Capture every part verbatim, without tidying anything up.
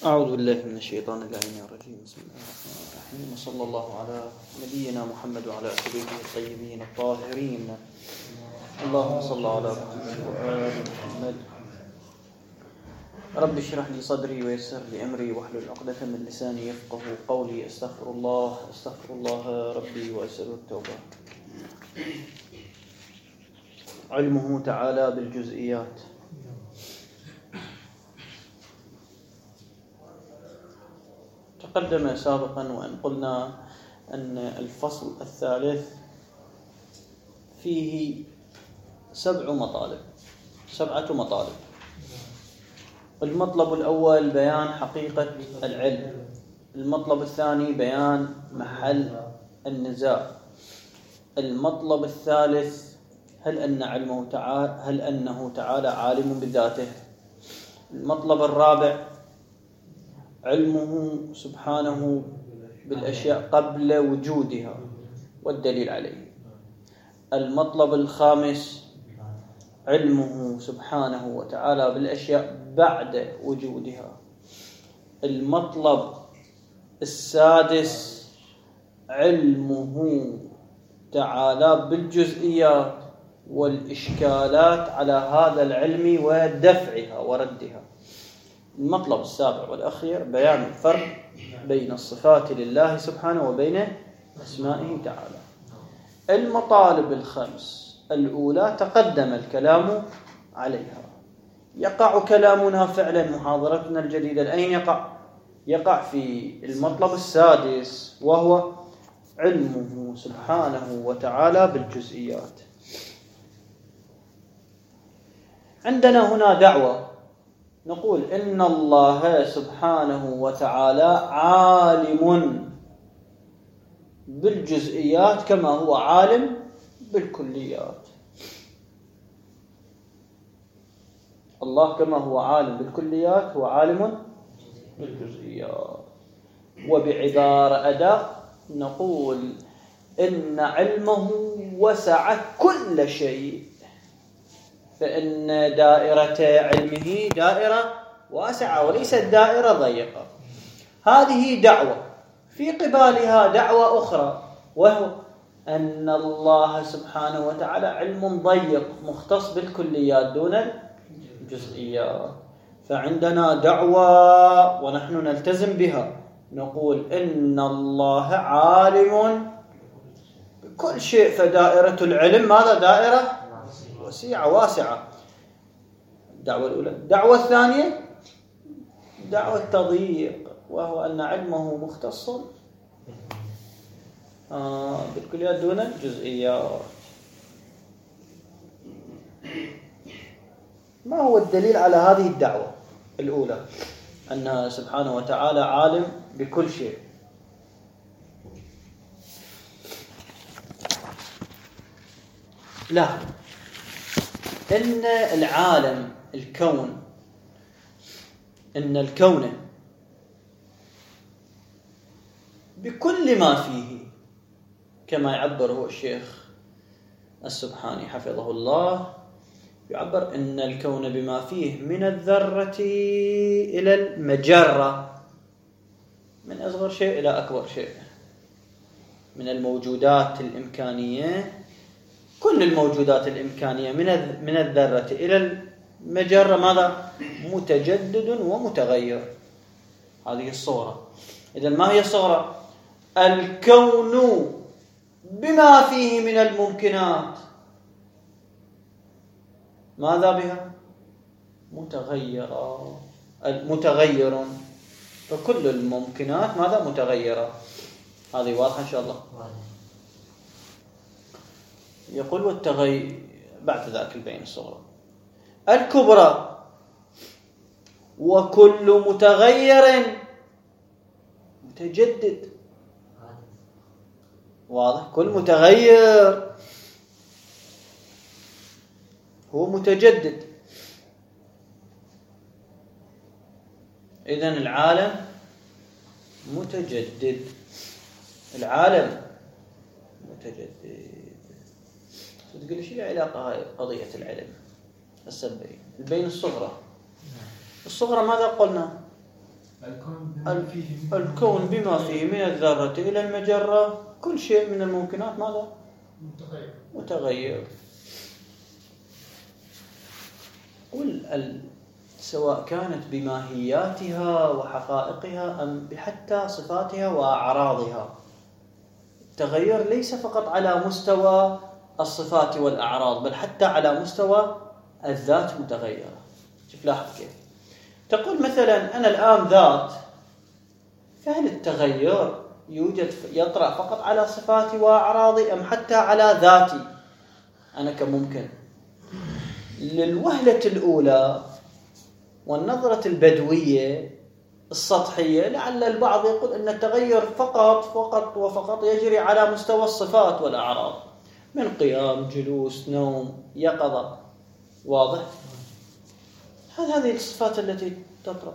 أعوذ بالله من الشيطان اللعين الرجيم. بسم الله الرحمن الرحيم، وصلى الله على نبينا محمد وعلى آله الطيبين الطاهرين. اللهم صل على محمد وآل محمد. رب اشرح لي صدري ويسر لي أمري واحلل عقدة من لساني يفقه قولي. أستغفر الله أستغفر الله ربي وأسأل التوبة. علمه تعالى بالجزئيات. تقدم سابقا وأن قلنا أن الفصل الثالث فيه سبع مطالب سبعة مطالب. المطلب الأول بيان حقيقة العلم. المطلب الثاني بيان محل النزاع. المطلب الثالث هل أن علمه تعالى هل أنه تعالى عالم بذاته. المطلب الرابع علمه سبحانه بالأشياء قبل وجودها والدليل عليه. المطلب الخامس علمه سبحانه وتعالى بالأشياء بعد وجودها. المطلب السادس علمه تعالى بالجزئيات والإشكالات على هذا العلم ودفعها وردها. المطلب السابع والأخير بيان الفرق بين الصفات لله سبحانه وبين أسمائه تعالى. المطالب الخمس الأولى تقدم الكلام عليها. يقع كلامنا فعلا محاضرتنا الجديدة أين يقع؟ يقع في المطلب السادس وهو علمه سبحانه وتعالى بالجزئيات. عندنا هنا دعوة نقول إن الله سبحانه وتعالى عالم بالجزئيات كما هو عالم بالكليات. الله كما هو عالم بالكليات هو عالم بالجزئيات. وبعبارة أدق نقول إن علمه وسع كل شيء، فإن دائرة علمه دائرة واسعة وليست دائرة ضيقة. هذه دعوة، في قبالها دعوة أخرى وهو أن الله سبحانه وتعالى علم ضيق مختص بالكليات دون الجزئيات. فعندنا دعوة ونحن نلتزم بها، نقول إن الله عالم بكل شيء. فدائرة العلم ماذا؟ دائرة وسيعة واسعة. الدعوة الأولى. الدعوة الثانية دعوة تضييق وهو أن علمه مختص آه بالكليات دون الجزئيات. ما هو الدليل على هذه الدعوة الأولى أن سبحانه وتعالى عالم بكل شيء؟ لا، إن العالم الكون إن الكون بكل ما فيه كما يعبره الشيخ السبحاني حفظه الله، يعبر إن الكون بما فيه من الذرة إلى المجرة، من أصغر شيء إلى أكبر شيء، من الموجودات الإمكانية، كل الموجودات الإمكانية من من الذرة إلى المجرة ماذا؟ متجدد ومتغير. هذه الصورة. إذن ما هي الصورة؟ الكون بما فيه من الممكنات ماذا بها؟ متغيرة متغير. فكل الممكنات ماذا؟ متغيرة. هذه واضحة إن شاء الله. يقول والتغير بعد ذاك البين الصغرى الكبرى وكل متغير متجدد. واضح؟ كل متغير هو متجدد. إذن العالم متجدد. العالم متجدد. تقول لي شو علاقة هاي قضية العلم؟ السبعين البين الصغرى. الصغرى ماذا قلنا؟ الكون بما فيه من الذرة إلى المجرة كل شيء من الممكنات ماذا؟ متغير. متغير. قل سواء كانت بماهياتها وحقائقها أم بحتى صفاتها وأعراضها. التغير ليس فقط على مستوى الصفات والأعراض بل حتى على مستوى الذات متغيرة. شوف لاحظ كيف تقول مثلا أنا الآن ذات، فهل التغير يوجد يطرأ فقط على صفاتي وأعراضي أم حتى على ذاتي أنا كممكن؟ للوهلة الأولى والنظرة البدوية السطحية لعل البعض يقول أن التغير فقط فقط وفقط يجري على مستوى الصفات والأعراض من قيام، جلوس، نوم، يقظة. واضح؟ هذه الصفات التي تطرأ،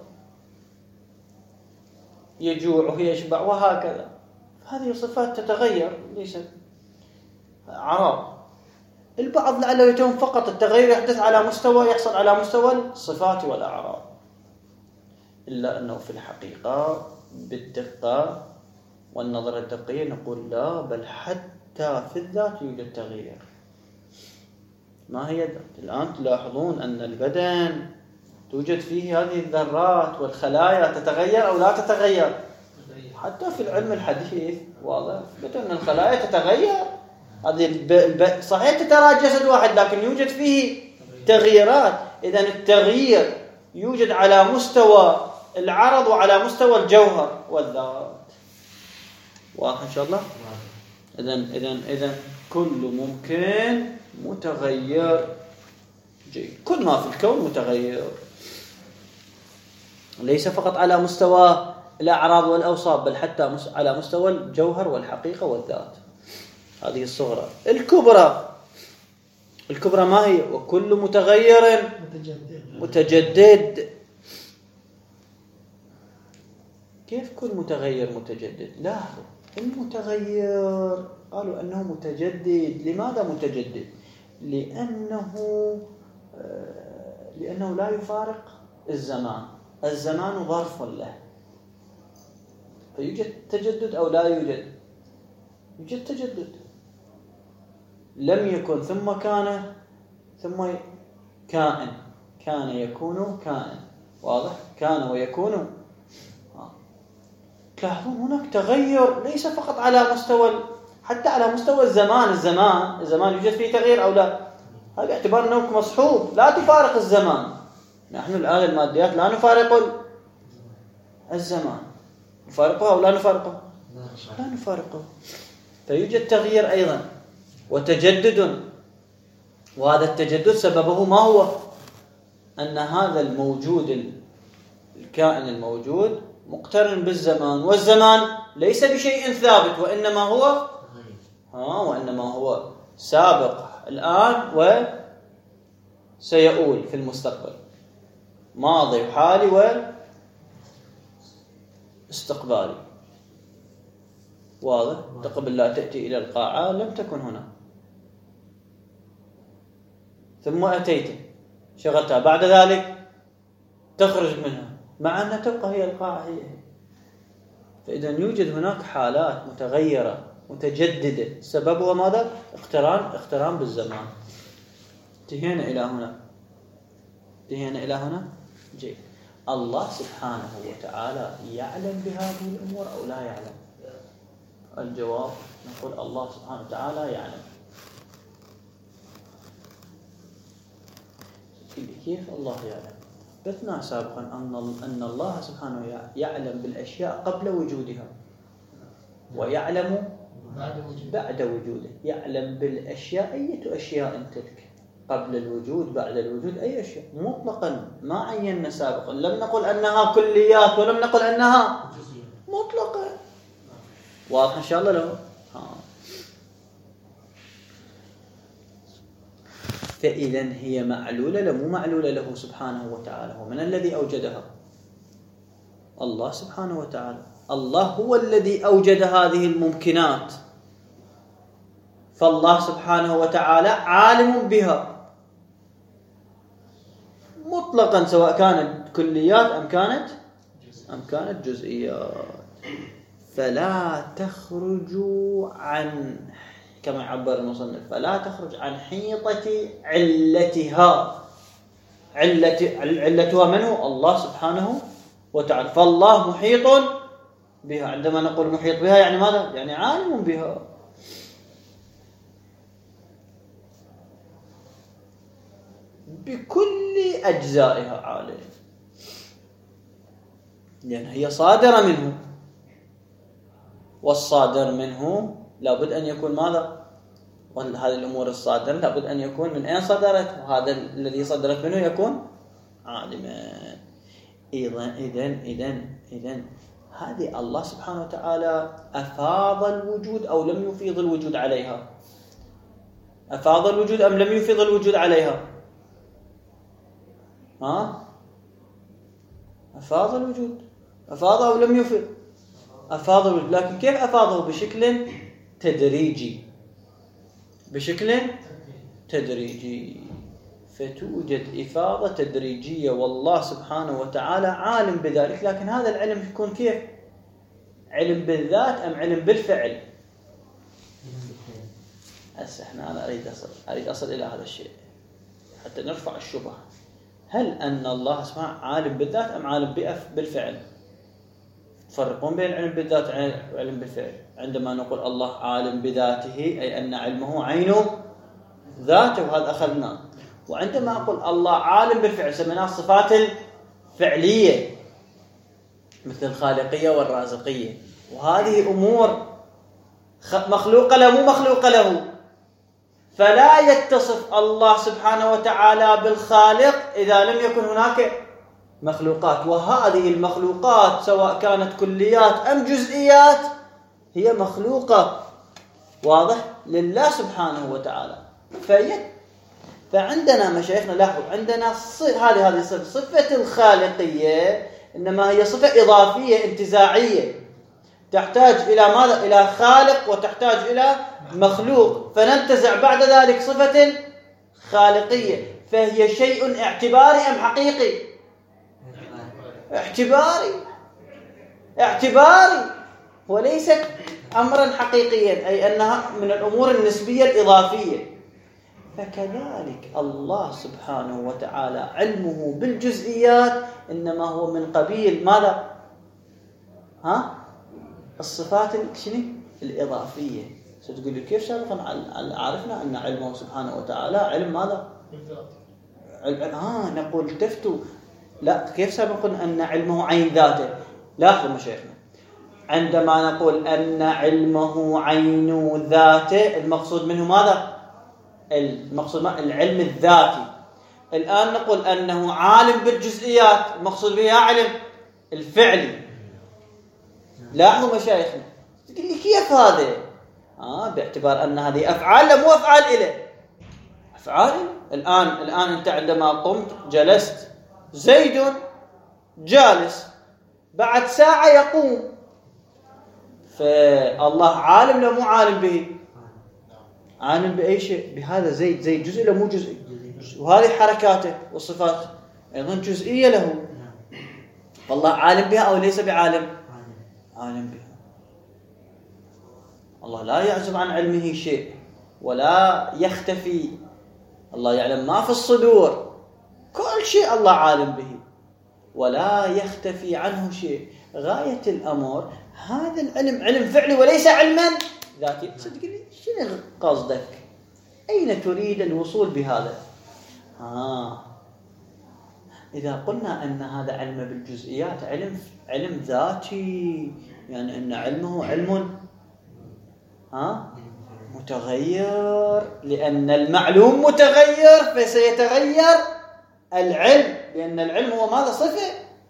يجوع ويشبع وهكذا. هذه صفات تتغير ليست أعراض. البعض لعله يتهم فقط التغير يحدث على مستوى يحصل على مستوى الصفات والأعراض، إلا أنه في الحقيقة بالدقة والنظرة الدقيقة نقول لا، بل حتى في الذات يوجد تغيير. ما هي الذات؟ الآن تلاحظون أن البدن توجد فيه هذه الذرات والخلايا تتغير أو لا تتغير؟ حتى في العلم الحديث واضح أن الخلايا تتغير. هذه الب... صحيح تترى جسد واحد لكن يوجد فيه تغييرات. إذن التغيير يوجد على مستوى العرض وعلى مستوى الجوهر والذات. واضح إن شاء الله؟ إذن إذن إذن كل ممكن متغير. جيد. كل ما في الكون متغير، ليس فقط على مستوى الأعراض والأوصاف بل حتى على مستوى الجوهر والحقيقة والذات. هذه الصغرى. الكبرى، الكبرى ما هي؟ وكل متغير متجدد. متجدد. كيف كل متغير متجدد؟ لاحظوا المتغير قالوا أنه متجدد. لماذا متجدد؟ لأنه لأنه لا يفارق الزمان. الزمان ظرف له، فيوجد تجدد أو لا يوجد؟ يوجد تجدد. لم يكن ثم كان ثم كائن، كان يكون كائن. واضح؟ كان ويكون. تلاحظون هناك تغير ليس فقط على مستوى حتى على مستوى الزمان. الزمان الزمان يوجد فيه تغيير أو لا؟ هذا باعتبار أنه مصحوب لا تفارق الزمان. نحن الآن الماديات لا نفارق الزمان، نفارقه أو لا نفارقه؟ لا نفارقه. فيوجد تغيير أيضا وتجدد. وهذا التجدد سببه ما هو؟ أن هذا الموجود الكائن الموجود مقترن بالزمان، والزمان ليس بشيء ثابت وإنما هو ها وإنما هو سابق الآن وسيؤول في المستقبل، ماضي وحالي واستقبالي. واضح؟ قبل لا تأتي إلى القاعة لم تكن هنا، ثم أتيت شغلتها، بعد ذلك تخرج منها مع أنها تبقى هي القاعة هي. فإذا يوجد هناك حالات متغيرة متجددة سببها ماذا؟ اقتران اقتران بالزمان. انتهينا إلى هنا، انتهينا إلى هنا. جيد. الله سبحانه وتعالى يعلم بهذه الأمور أو لا يعلم؟ الجواب نقول الله سبحانه وتعالى يعلم. كيف الله يعلم؟ بثنا سابقا أن أن الله سبحانه يعلم بالأشياء قبل وجودها ويعلم بعد وجوده. يعلم بالأشياء أية أشياء تلك، قبل الوجود بعد الوجود، أي أشياء مطلقا ما عينا سابقا. لم نقل أنها كليات ولم نقل أنها مطلقة. واضح إن شاء الله له؟ ها. فإذا هي معلولة له مو معلولة له سبحانه وتعالى. ومن الذي أوجدها؟ الله سبحانه وتعالى. الله هو الذي أوجد هذه الممكنات، فالله سبحانه وتعالى عالم بها مطلقا سواء كانت كليات أم كانت أم كانت جزئيات. فلا تخرج عن، كما يعبر المصنف، فلا تخرج عن حيطة علتها. علة علتها من هو؟ الله سبحانه وتعالى. فالله محيط بها. عندما نقول محيط بها يعني ماذا؟ يعني عالم بها. بكل أجزائها عالم، لأن هي صادرة منه، والصادر منه لابد أن يكون ماذا؟ وهذه الأمور الصادرة لابد أن يكون من أين صدرت، وهذا الذي صدرت منه يكون عالما. إذن إذن إذن إذن هذه الله سبحانه وتعالى أفاض الوجود أو لم يفيض الوجود عليها؟ أفاض الوجود أم لم يفيض الوجود عليها؟ ها؟ أفاض الوجود. أفاض أو لم يفيض؟ أفاض الوجود. لكن كيف أفاضه؟ بشكل تدريجي. بشكل تدريجي. فتوجد إفاضة تدريجية، والله سبحانه وتعالى عالم بذلك. لكن هذا العلم يكون كيف؟ علم بالذات أم علم بالفعل؟ هسه احنا أنا أريد أصل أريد أصل إلى هذا الشيء حتى نرفع الشبهة. هل أن الله سبحانه عالم بالذات أم عالم بالفعل؟ تفرقون بين العلم بالذات والعلم بالفعل. عندما نقول الله عالم بذاته أي أن علمه عينه ذاته، وهذا أخذناه. وعندما أقول الله عالم بالفعل سميناه الصفات الفعلية، مثل الخالقية والرازقية، وهذه أمور مخلوقة له مو مخلوقة له. فلا يتصف الله سبحانه وتعالى بالخالق إذا لم يكن هناك مخلوقات. وهذه المخلوقات سواء كانت كليات أم جزئيات هي مخلوقة، واضح، لله سبحانه وتعالى. فيت فعندنا مشايخنا لاحظوا عندنا هذه هذه صفة الخالقية، إنما هي صفة إضافية انتزاعية تحتاج إلى ماذا؟ إلى خالق، وتحتاج إلى مخلوق، فننتزع بعد ذلك صفة خالقية. فهي شيء اعتباري أم حقيقي؟ اعتباري اعتباري وليست أمرا حقيقيا، أي أنها من الأمور النسبية الإضافية. فكذلك الله سبحانه وتعالى علمه بالجزئيات إنما هو من قبيل ماذا؟ ها؟ الصفات شنو؟ الإضافية. ستقول لي كيف سابقا عرفنا أن علمه سبحانه وتعالى علم ماذا؟ علم. آه نقول تفتوا لا، كيف سابقا أن علمه عين ذاته؟ لاحظوا مشايخنا، عندما نقول أن علمه عين ذاته المقصود منه ماذا؟ المقصود ما العلم الذاتي. الآن نقول أنه عالم بالجزئيات المقصود بها علم الفعلي. لاحظوا مشايخنا، تقول لي كيف هذا؟ آه باعتبار أن هذه أفعال لا مو أفعال إله. أفعال الآن الآن أنت عندما قمت جلست، زيد جالس، بعد ساعة يقوم، فالله عالم لا مو عالم به؟ عالم بأي شيء، بهذا زيد. زيد جزء لا مو جزء، وهذه حركاته والصفات أيضا جزئية له. فالله عالم بها أو ليس بعالم؟ عالم بها. الله لا يعزب عن علمه شيء ولا يختفي. الله يعلم ما في الصدور، كل شيء الله عالم به ولا يختفي عنه شيء. غاية الأمر هذا العلم علم فعلي وليس علما ذاتي. صدقني شنو قصدك؟ أين تريد الوصول بهذا؟ آه إذا قلنا أن هذا علم بالجزئيات علم علم ذاتي، يعني أن علمه علم ها متغير، لأن المعلوم متغير فسيتغير العلم، لأن العلم هو ماذا؟ صفة.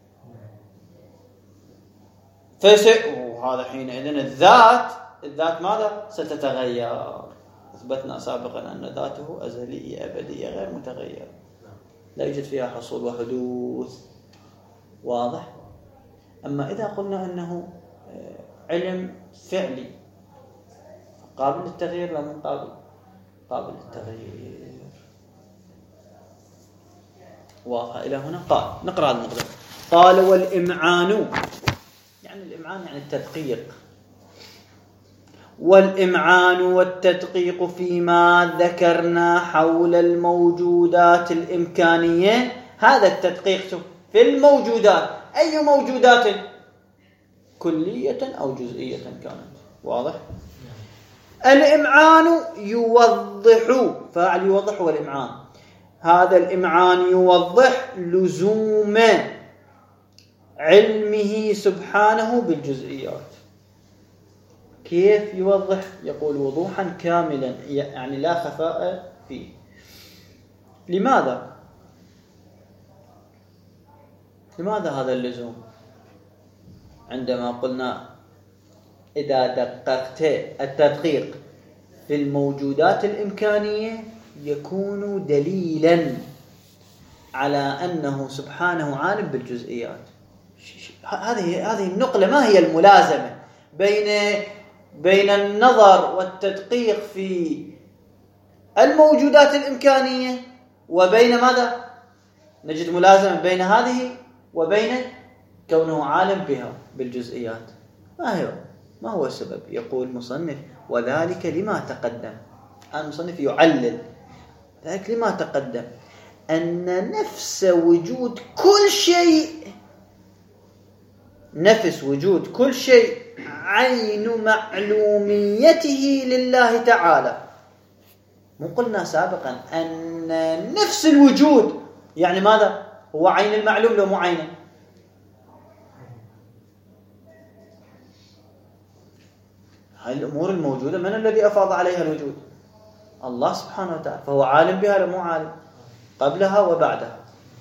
فس وهذا حينئذ الذات الذات ماذا؟ ستتغير. أثبتنا سابقا أن ذاته أزلية أبدية غير متغيرة، لا يوجد فيها حصول وحدوث، واضح. أما إذا قلنا أنه علم فعلي قابل للتغيير لا مو قابل قابل للتغيير، واضح إلى هنا. قال نقرأ المقدمة. قال والإمعان، يعني الإمعان يعني التدقيق، والإمعان والتدقيق فيما ذكرنا حول الموجودات الإمكانية. هذا التدقيق في الموجودات، أي موجودات؟ كلية أو جزئية كانت. واضح؟ الإمعان يوضح، فاعل يوضح هو الإمعان. هذا الإمعان يوضح لزوم علمه سبحانه بالجزئيات. كيف يوضح؟ يقول وضوحا كاملا، يعني لا خفاء فيه. لماذا؟ لماذا هذا اللزوم؟ عندما قلنا إذا دققت التدقيق في الموجودات الإمكانية يكون دليلا على أنه سبحانه عالم بالجزئيات. هذه هذه النقلة ما هي الملازمة بين بين النظر والتدقيق في الموجودات الإمكانية وبين ماذا؟ نجد ملازمة بين هذه وبين كونه عالم بها بالجزئيات. ما هو ما هو السبب؟ يقول مصنف وذلك لما تقدم. المصنف يعلل ذلك لما تقدم، أن نفس وجود كل شيء، نفس وجود كل شيء عين معلوميته لله تعالى. مو قلنا سابقا أن نفس الوجود يعني ماذا؟ هو عين المعلوم لو مو عينه؟ هاي الأمور الموجودة من الذي أفاض عليها الوجود؟ الله سبحانه وتعالى، فهو عالم بها لو مو عالم؟ قبلها وبعدها.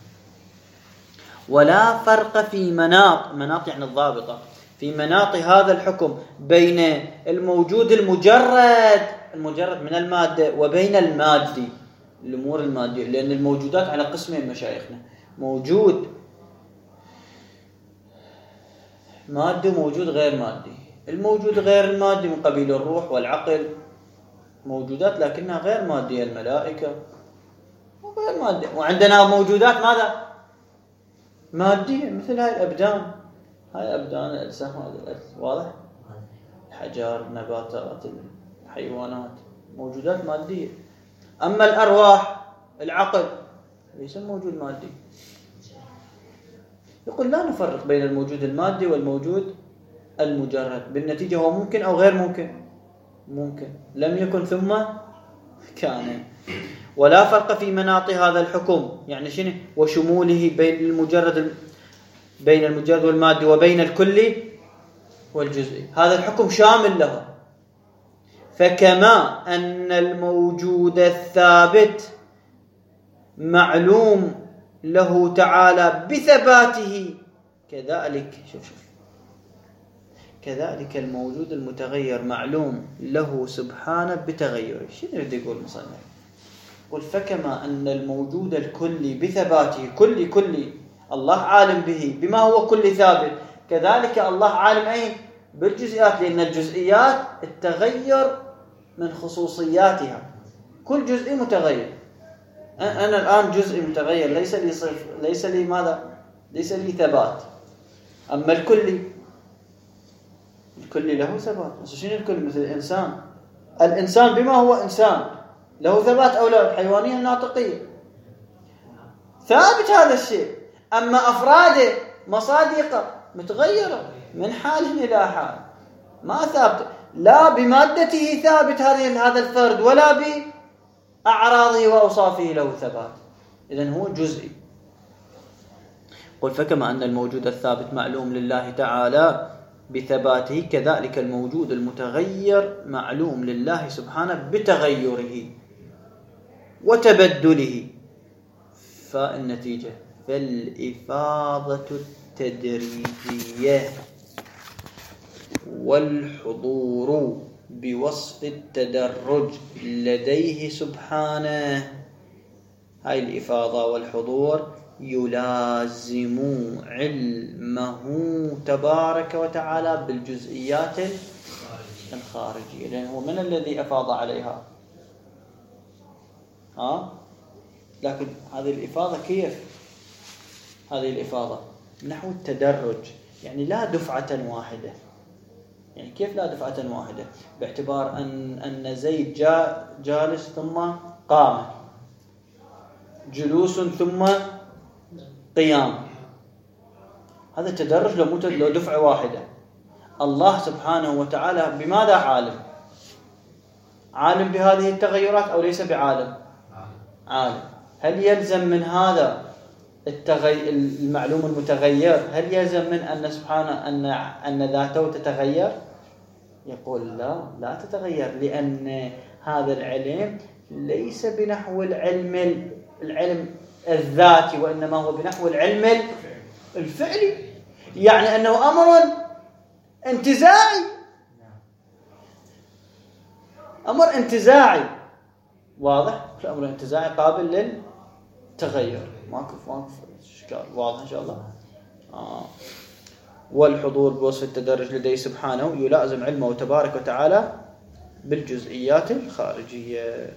ولا فرق في مناط، مناط يعني الضابطة، في مناط هذا الحكم بين الموجود المجرد المجرد من المادة وبين المادي، الأمور المادية. لأن الموجودات على قسمين مشايخنا، موجود مادي وموجود غير مادي. الموجود غير المادي من قبيل الروح والعقل، موجودات لكنها غير مادية، الملائكة غير مادية. وعندنا موجودات ماذا؟ مادية، مثل هاي الأبدان، هاي أبدان الأجسام، هذا الأجسام واضح، الحجار، النباتات، الحيوانات، موجودات مادية. أما الأرواح، العقل ليس موجود مادي. يقول لا نفرق بين الموجود المادي والموجود المجرد، بالنتيجة هو ممكن أو غير ممكن؟ ممكن، لم يكن ثم كان. ولا فرق في مناط هذا الحكم، يعني شنو؟ وشموله بين المجرد بين المجرد والمادي وبين الكلي والجزئي، هذا الحكم شامل له. فكما أن الموجود الثابت معلوم له تعالى بثباته، كذلك شوف شوف كذلك الموجود المتغير معلوم له سبحانه بتغيره. شنو يريد يقول المصنف؟ يقول فكما أن الموجود الكلي بثباته، كلي كلي الله عالم به بما هو كلي ثابت، كذلك الله عالم أين؟ بالجزئيات، لأن الجزئيات التغير من خصوصياتها، كل جزء متغير. أنا الآن جزء متغير، ليس لي صفر، ليس لي ماذا؟ ليس لي ثبات. أما الكلي، الكلي له ثبات. مثل شنو الكل؟ مثل الإنسان، الإنسان بما هو إنسان له ثبات أو لا؟ الحيوانية الناطقية ثابت هذا الشيء. أما أفراده مصادقة متغيرة من حال إلى حال، ما ثابت، لا بمادته ثابت هذه هذا الفرد ولا بأعراضه وأوصافه له ثبات. إذن هو جزئي. قل فكما أن الموجود الثابت معلوم لله تعالى بثباته، كذلك الموجود المتغير معلوم لله سبحانه بتغيره وتبدله. فالنتيجة فالإفاضة التدريجية والحضور بوصف التدرج لديه سبحانه، هاي الإفاضة والحضور يلازم علمه تبارك وتعالى بالجزئيات الخارجية، لأنه هو من الذي أفاض عليها؟ ها؟ لكن هذه الإفاضة كيف؟ هذه الإفاضة نحو التدرج، يعني لا دفعة واحدة. يعني كيف لا دفعة واحدة؟ باعتبار أن أن زيد جاء جالس ثم قام، جلوس ثم قيام، هذا تدرج لو لو دفعة واحدة. الله سبحانه وتعالى بماذا عالم؟ عالم بهذه التغيرات أو ليس بعالم؟ عالم. هل يلزم من هذا التغي... المعلوم المتغير، هل يلزم من أن سبحانه أن أن ذاته تتغير؟ يقول لا، لا تتغير، لأن هذا العلم ليس بنحو العلم العلم الذاتي، وإنما هو بنحو العلم الفعلي، يعني أنه أمر انتزاعي، أمر انتزاعي واضح. الأمر الانتزاعي قابل للتغير، ماكو ماكو إشكال، واضح إن شاء الله. آه. والحضور بوصف التدرج لديه سبحانه يلازم علمه تبارك وتعالى بالجزئيات الخارجية.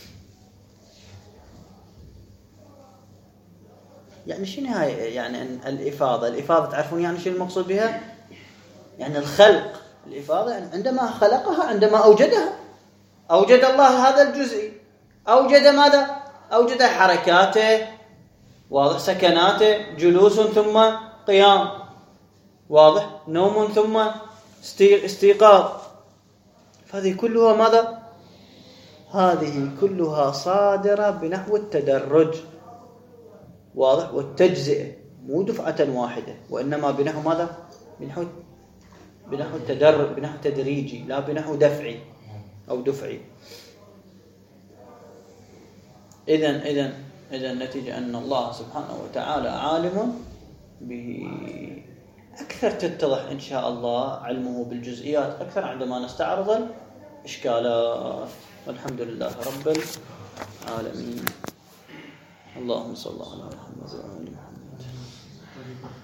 يعني شنو هاي؟ يعني الإفاضة، الإفاضة تعرفون يعني شنو المقصود بها؟ يعني الخلق، الإفاضة يعني عندما خلقها، عندما أوجدها، أوجد الله هذا الجزئي، أوجد ماذا؟ أوجد حركاته، واضح، سكناته، جلوس ثم قيام، واضح، نوم ثم استيقاظ، فهذه كلها ماذا؟ هذه كلها صادرة بنحو التدرج، واضح، والتجزئة، مو دفعة واحدة، وإنما بنحو ماذا؟ بنحو بنحو التدرج، بنحو تدريجي، لا بنحو دفعي أو دفعي. إذن إذن إذن النتيجة أن الله سبحانه وتعالى عالم به أكثر، تتضح إن شاء الله علمه بالجزئيات أكثر عندما نستعرض الإشكالات. والحمد لله رب العالمين. اللهم صل على محمد وعلى آل محمد.